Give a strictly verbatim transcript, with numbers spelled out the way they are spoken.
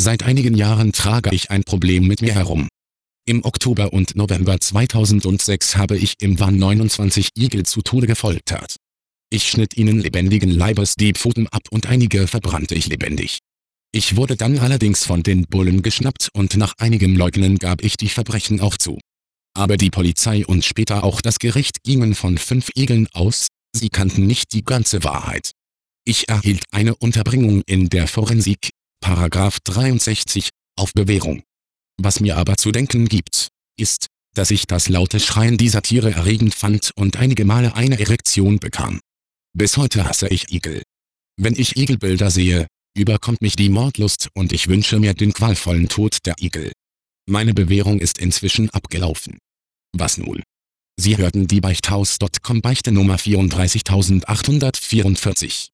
Seit einigen Jahren trage ich ein Problem mit mir herum. Im Oktober und November zweitausendsechs habe ich im Van neunundzwanzig Igel zu Tode gefoltert. Ich schnitt ihnen lebendigen Leibes die Pfoten ab und einige verbrannte ich lebendig. Ich wurde dann allerdings von den Bullen geschnappt und nach einigem Leugnen gab ich die Verbrechen auch zu. Aber die Polizei und später auch das Gericht gingen von fünf Igeln aus, sie kannten nicht die ganze Wahrheit. Ich erhielt eine Unterbringung in der Forensik, Paragraph dreiundsechzig, auf Bewährung. Was mir aber zu denken gibt, ist, dass ich das laute Schreien dieser Tiere erregend fand und einige Male eine Erektion bekam. Bis heute hasse ich Igel. Wenn ich Igelbilder sehe, überkommt mich die Mordlust und ich wünsche mir den qualvollen Tod der Igel. Meine Bewährung ist inzwischen abgelaufen. Was nun? Sie hörten die Beichthaus Punkt com Beichte Nummer vierunddreißigtausendachthundertvierundvierzig.